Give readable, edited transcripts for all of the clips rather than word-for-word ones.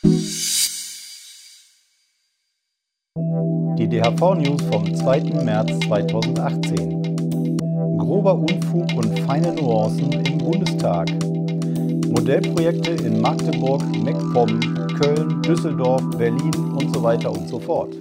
Die DHV-News vom 2. März 2018. Grober Unfug und feine Nuancen im Bundestag. Modellprojekte in Magdeburg, MacPom, Köln, Düsseldorf, Berlin und so weiter und so fort.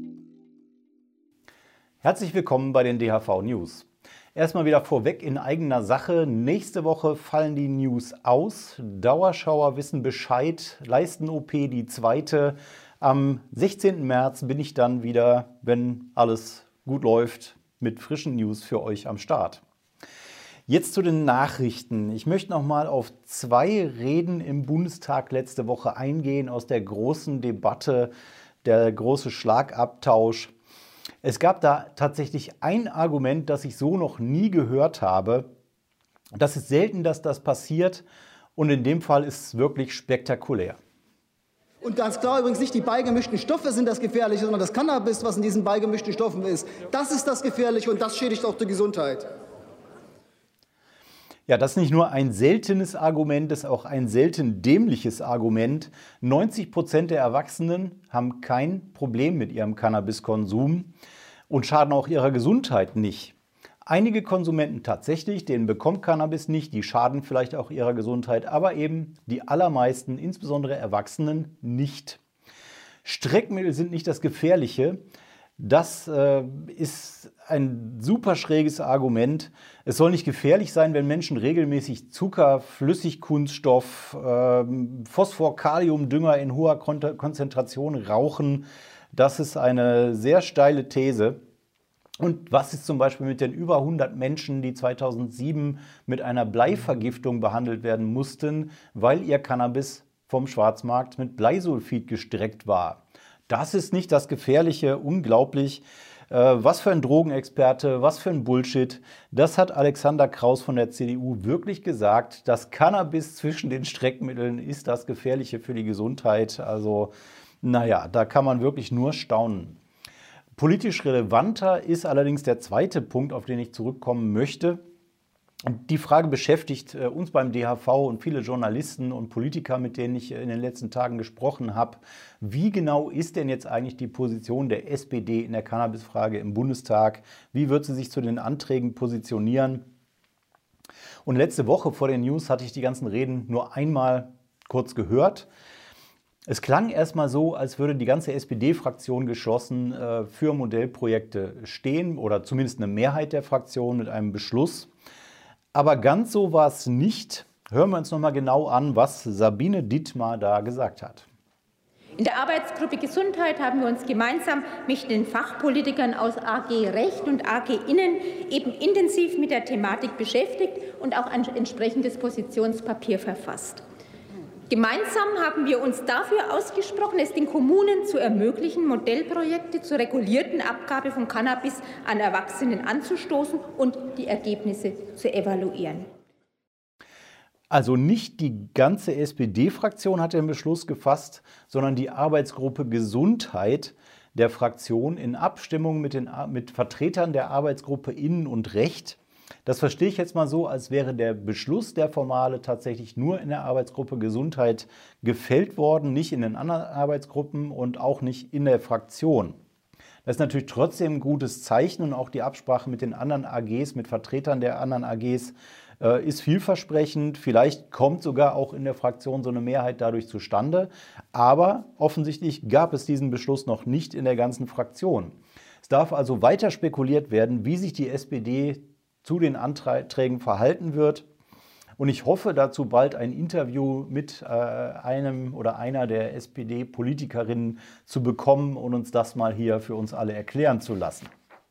Herzlich willkommen bei den DHV-News. Erstmal wieder vorweg in eigener Sache. Nächste Woche fallen die News aus. Dauerschauer wissen Bescheid. Leisten-OP die zweite. Am 16. März bin ich dann wieder, wenn alles gut läuft, mit frischen News für euch am Start. Jetzt zu den Nachrichten. Ich möchte noch mal auf zwei Reden im Bundestag letzte Woche eingehen aus der großen Debatte, der große Schlagabtausch. Es gab da tatsächlich ein Argument, das ich so noch nie gehört habe. Das ist selten, dass das passiert, und in dem Fall ist es wirklich spektakulär. Und ganz klar übrigens nicht die beigemischten Stoffe sind das Gefährliche, sondern das Cannabis, was in diesen beigemischten Stoffen ist. Das ist das Gefährliche und das schädigt auch die Gesundheit. Ja, das ist nicht nur ein seltenes Argument, das ist auch ein selten dämliches Argument. 90% der Erwachsenen haben kein Problem mit ihrem Cannabiskonsum und schaden auch ihrer Gesundheit nicht. Einige Konsumenten tatsächlich, denen bekommt Cannabis nicht, die schaden vielleicht auch ihrer Gesundheit, aber eben die allermeisten, insbesondere Erwachsenen, nicht. Streckmittel sind nicht das Gefährliche. Das ist ein super schräges Argument. Es soll nicht gefährlich sein, wenn Menschen regelmäßig Zucker, Flüssigkunststoff, Phosphor, Kaliumdünger in hoher Konzentration rauchen. Das ist eine sehr steile These. Und was ist zum Beispiel mit den über 100 Menschen, die 2007 mit einer Bleivergiftung behandelt werden mussten, weil ihr Cannabis vom Schwarzmarkt mit Bleisulfid gestreckt war? Das ist nicht das Gefährliche, unglaublich. Was für ein Drogenexperte, was für ein Bullshit. Das hat Alexander Kraus von der CDU wirklich gesagt. Das Cannabis zwischen den Streckmitteln ist das Gefährliche für die Gesundheit. Also, naja, da kann man wirklich nur staunen. Politisch relevanter ist allerdings der zweite Punkt, auf den ich zurückkommen möchte. Die Frage beschäftigt uns beim DHV und viele Journalisten und Politiker, mit denen ich in den letzten Tagen gesprochen habe. Wie genau ist denn jetzt eigentlich die Position der SPD in der Cannabisfrage im Bundestag? Wie wird sie sich zu den Anträgen positionieren? Und letzte Woche vor den News hatte ich die ganzen Reden nur einmal kurz gehört. Es klang erstmal so, als würde die ganze SPD-Fraktion geschlossen für Modellprojekte stehen oder zumindest eine Mehrheit der Fraktion mit einem Beschluss. Aber ganz so war es nicht. Hören wir uns noch mal genau an, was Sabine Dittmar da gesagt hat. In der Arbeitsgruppe Gesundheit haben wir uns gemeinsam mit den Fachpolitikern aus AG Recht und AG Innen eben intensiv mit der Thematik beschäftigt und auch ein entsprechendes Positionspapier verfasst. Gemeinsam haben wir uns dafür ausgesprochen, es den Kommunen zu ermöglichen, Modellprojekte zur regulierten Abgabe von Cannabis an Erwachsenen anzustoßen und die Ergebnisse zu evaluieren. Also nicht die ganze SPD-Fraktion hat den Beschluss gefasst, sondern die Arbeitsgruppe Gesundheit der Fraktion in Abstimmung mit Vertretern der Arbeitsgruppe Innen und Recht. Das verstehe ich jetzt mal so, als wäre der Beschluss, der formale, tatsächlich nur in der Arbeitsgruppe Gesundheit gefällt worden, nicht in den anderen Arbeitsgruppen und auch nicht in der Fraktion. Das ist natürlich trotzdem ein gutes Zeichen, und auch die Absprache mit den anderen AGs, mit Vertretern der anderen AGs, ist vielversprechend. Vielleicht kommt sogar auch in der Fraktion so eine Mehrheit dadurch zustande. Aber offensichtlich gab es diesen Beschluss noch nicht in der ganzen Fraktion. Es darf also weiter spekuliert werden, wie sich die SPD zu den Anträgen verhalten wird. Und ich hoffe dazu bald ein Interview mit einem oder einer der SPD-Politikerinnen zu bekommen und uns das mal hier für uns alle erklären zu lassen.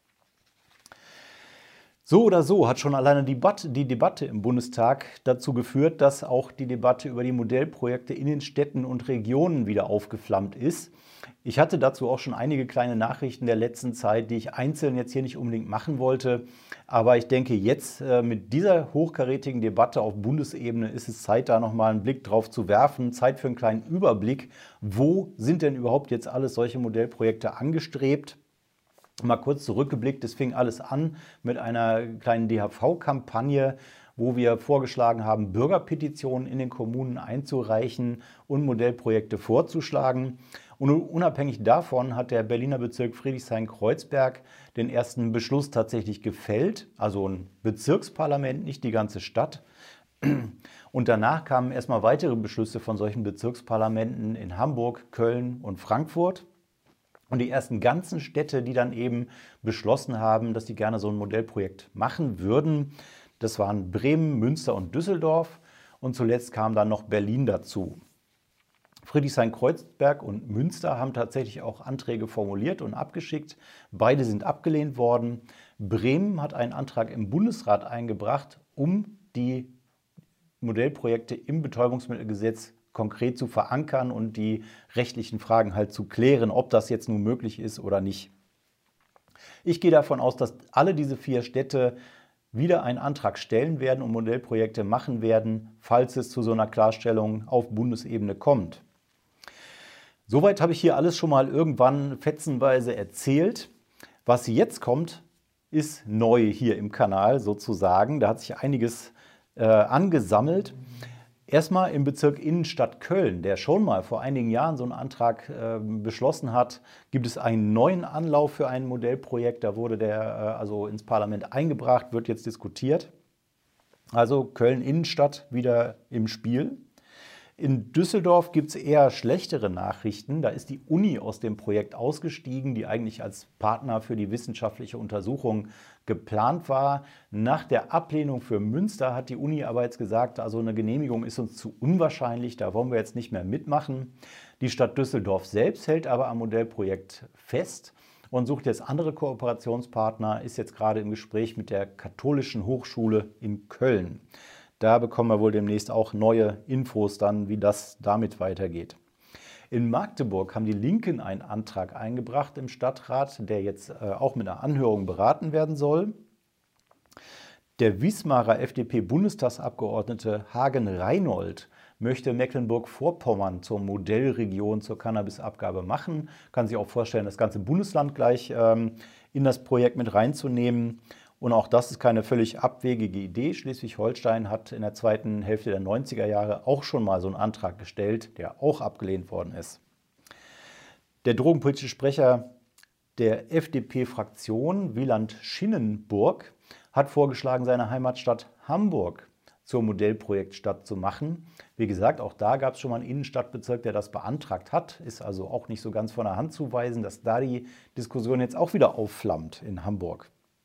So oder so hat schon alleine die Debatte im Bundestag dazu geführt, dass auch die Debatte über die Modellprojekte in den Städten und Regionen wieder aufgeflammt ist. Ich hatte dazu auch schon einige kleine Nachrichten der letzten Zeit, die ich einzeln jetzt hier nicht unbedingt machen wollte. Aber ich denke, jetzt mit dieser hochkarätigen Debatte auf Bundesebene ist es Zeit, da nochmal einen Blick drauf zu werfen. Zeit für einen kleinen Überblick. Wo sind denn überhaupt jetzt alles solche Modellprojekte angestrebt? Mal kurz zurückgeblickt, es fing alles an mit einer kleinen DHV-Kampagne, wo wir vorgeschlagen haben, Bürgerpetitionen in den Kommunen einzureichen und Modellprojekte vorzuschlagen. Und unabhängig davon hat der Berliner Bezirk Friedrichshain-Kreuzberg den ersten Beschluss tatsächlich gefällt, also ein Bezirksparlament, nicht die ganze Stadt. Und danach kamen erstmal weitere Beschlüsse von solchen Bezirksparlamenten in Hamburg, Köln und Frankfurt. Und die ersten ganzen Städte, die dann eben beschlossen haben, dass sie gerne so ein Modellprojekt machen würden, das waren Bremen, Münster und Düsseldorf. Und zuletzt kam dann noch Berlin dazu. Friedrichshain-Kreuzberg und Münster haben tatsächlich auch Anträge formuliert und abgeschickt. Beide sind abgelehnt worden. Bremen hat einen Antrag im Bundesrat eingebracht, um die Modellprojekte im Betäubungsmittelgesetz konkret zu verankern und die rechtlichen Fragen halt zu klären, ob das jetzt nun möglich ist oder nicht. Ich gehe davon aus, dass alle diese 4 Städte wieder einen Antrag stellen werden und Modellprojekte machen werden, falls es zu so einer Klarstellung auf Bundesebene kommt. Soweit habe ich hier alles schon mal irgendwann fetzenweise erzählt. Was jetzt kommt, ist neu hier im Kanal sozusagen. Da hat sich einiges angesammelt. Erstmal im Bezirk Innenstadt Köln, der schon mal vor einigen Jahren so einen Antrag beschlossen hat, gibt es einen neuen Anlauf für ein Modellprojekt. Da wurde der also ins Parlament eingebracht, wird jetzt diskutiert. Also Köln Innenstadt wieder im Spiel. In Düsseldorf gibt es eher schlechtere Nachrichten. Da ist die Uni aus dem Projekt ausgestiegen, die eigentlich als Partner für die wissenschaftliche Untersuchung geplant war. Nach der Ablehnung für Münster hat die Uni aber jetzt gesagt, also eine Genehmigung ist uns zu unwahrscheinlich, da wollen wir jetzt nicht mehr mitmachen. Die Stadt Düsseldorf selbst hält aber am Modellprojekt fest und sucht jetzt andere Kooperationspartner, ist jetzt gerade im Gespräch mit der Katholischen Hochschule in Köln. Da bekommen wir wohl demnächst auch neue Infos dann, wie das damit weitergeht. In Magdeburg haben die Linken einen Antrag eingebracht im Stadtrat, der jetzt auch mit einer Anhörung beraten werden soll. Der Wismarer FDP-Bundestagsabgeordnete Hagen Reinhold möchte Mecklenburg-Vorpommern zur Modellregion zur Cannabisabgabe machen. Kann sich auch vorstellen, das ganze Bundesland gleich in das Projekt mit reinzunehmen. Und auch das ist keine völlig abwegige Idee. Schleswig-Holstein hat in der zweiten Hälfte der 90er Jahre auch schon mal so einen Antrag gestellt, der auch abgelehnt worden ist. Der drogenpolitische Sprecher der FDP-Fraktion, Wieland Schinnenburg, hat vorgeschlagen, seine Heimatstadt Hamburg zur Modellprojektstadt zu machen. Wie gesagt, auch da gab es schon mal einen Innenstadtbezirk, der das beantragt hat. Ist also auch nicht so ganz von der Hand zu weisen, dass da die Diskussion jetzt auch wieder aufflammt in Hamburg.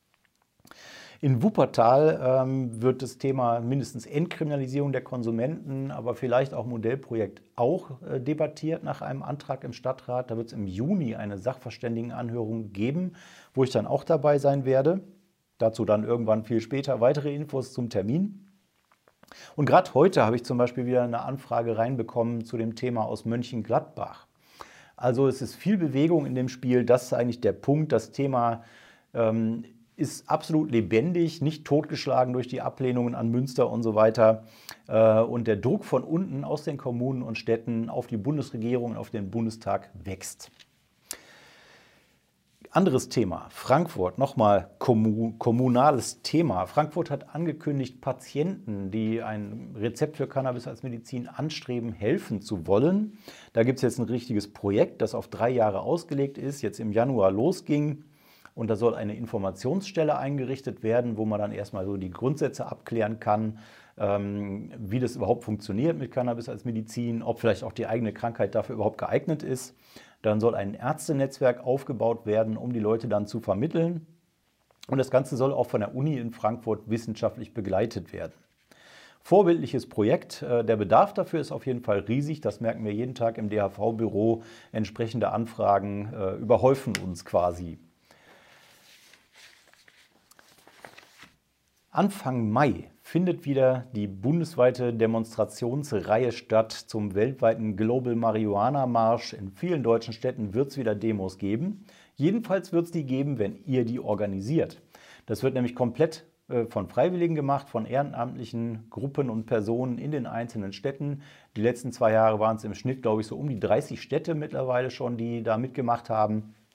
In Wuppertal wird das Thema mindestens Entkriminalisierung der Konsumenten, aber vielleicht auch Modellprojekt auch debattiert nach einem Antrag im Stadtrat. Da wird es im Juni eine Sachverständigenanhörung geben, wo ich dann auch dabei sein werde. Dazu dann irgendwann viel später weitere Infos zum Termin. Und gerade heute habe ich zum Beispiel wieder eine Anfrage reinbekommen zu dem Thema aus Mönchengladbach. Also es ist viel Bewegung in dem Spiel. Das ist eigentlich der Punkt. Das Thema ist absolut lebendig, nicht totgeschlagen durch die Ablehnungen an Münster und so weiter. Und der Druck von unten aus den Kommunen und Städten auf die Bundesregierung und auf den Bundestag wächst. Anderes Thema, Frankfurt, nochmal kommunales Thema. Frankfurt hat angekündigt, Patienten, die ein Rezept für Cannabis als Medizin anstreben, helfen zu wollen. Da gibt es jetzt ein richtiges Projekt, das auf 3 Jahre ausgelegt ist, jetzt im Januar losging. Und da soll eine Informationsstelle eingerichtet werden, wo man dann erstmal so die Grundsätze abklären kann, wie das überhaupt funktioniert mit Cannabis als Medizin, ob vielleicht auch die eigene Krankheit dafür überhaupt geeignet ist. Dann soll ein Ärztenetzwerk aufgebaut werden, um die Leute dann zu vermitteln. Und das Ganze soll auch von der Uni in Frankfurt wissenschaftlich begleitet werden. Vorbildliches Projekt. Der Bedarf dafür ist auf jeden Fall riesig. Das merken wir jeden Tag im DHV-Büro. Entsprechende Anfragen überhäufen uns quasi. Anfang Mai findet wieder die bundesweite Demonstrationsreihe statt zum weltweiten Global Marihuana Marsch. In vielen deutschen Städten wird es wieder Demos geben. Jedenfalls wird es die geben, wenn ihr die organisiert. Das wird nämlich komplett von Freiwilligen gemacht, von ehrenamtlichen Gruppen und Personen in den einzelnen Städten. Die letzten 2 Jahre waren es im Schnitt, glaube ich, so um die 30 Städte mittlerweile schon, die da mitgemacht haben.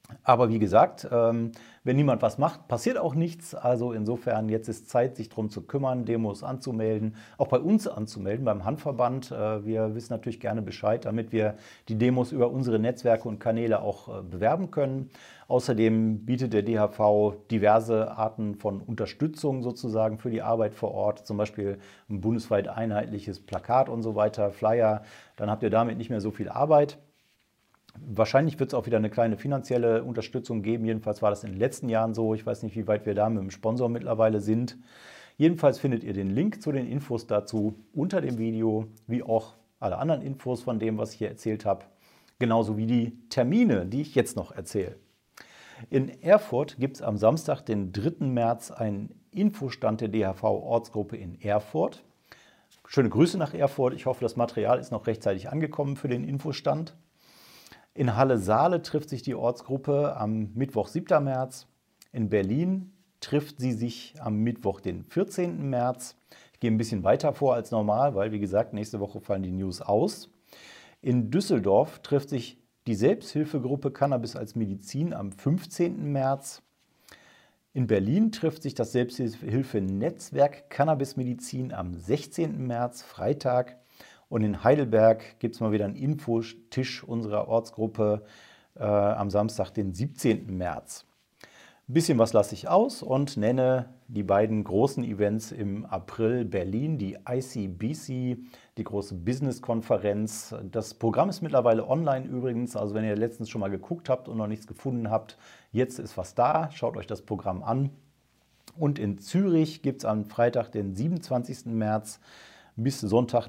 Aber wie gesagt, wenn niemand was macht, passiert auch nichts. Also insofern, jetzt ist Zeit, sich darum zu kümmern, Demos anzumelden, auch bei uns anzumelden, beim Handverband. Wir wissen natürlich gerne Bescheid, damit wir die Demos über unsere Netzwerke und Kanäle auch bewerben können. Außerdem bietet der DHV diverse Arten von Unterstützung sozusagen für die Arbeit vor Ort, zum Beispiel ein bundesweit einheitliches Plakat und so weiter, Flyer. Dann habt ihr damit nicht mehr so viel Arbeit. Wahrscheinlich wird es auch wieder eine kleine finanzielle Unterstützung geben. Jedenfalls war das in den letzten Jahren so. Ich weiß nicht, wie weit wir da mit dem Sponsor mittlerweile sind. Jedenfalls findet ihr den Link zu den Infos dazu unter dem Video, wie auch alle anderen Infos von dem, was ich hier erzählt habe. Genauso wie die Termine, die ich jetzt noch erzähle. In Erfurt gibt es am Samstag, den 3. März, einen Infostand der DHV-Ortsgruppe in Erfurt. Schöne Grüße nach Erfurt. Ich hoffe, das Material ist noch rechtzeitig angekommen für den Infostand. In Halle-Saale trifft sich die Ortsgruppe am Mittwoch, 7. März. In Berlin trifft sie sich am Mittwoch, den 14. März. Ich gehe ein bisschen weiter vor als normal, weil, wie gesagt, nächste Woche fallen die News aus. In Düsseldorf trifft sich die Selbsthilfegruppe Cannabis als Medizin am 15. März. In Berlin trifft sich das Selbsthilfenetzwerk Cannabis Medizin am 16. März, Freitag. Und in Heidelberg gibt es mal wieder einen Infotisch unserer Ortsgruppe am Samstag, den 17. März. Ein bisschen was lasse ich aus und nenne die beiden großen Events im April: Berlin, die ICBC, die große Business-Konferenz. Das Programm ist mittlerweile online übrigens, also wenn ihr letztens schon mal geguckt habt und noch nichts gefunden habt, jetzt ist was da, schaut euch das Programm an. Und in Zürich gibt es am Freitag, den 27. März, bis Sonntag,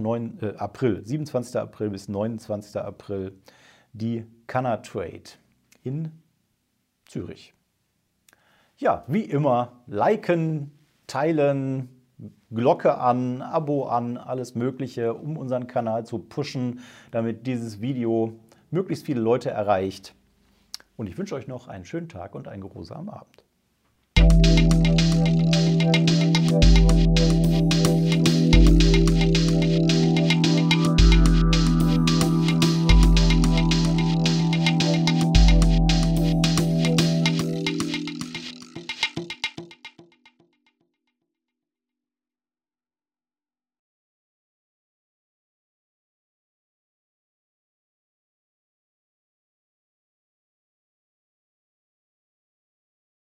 27. April bis 29. April, die Cannatrade in Zürich. Ja, wie immer, liken, teilen, Glocke an, Abo an, alles Mögliche, um unseren Kanal zu pushen, damit dieses Video möglichst viele Leute erreicht. Und ich wünsche euch noch einen schönen Tag und einen geruhsamen Abend.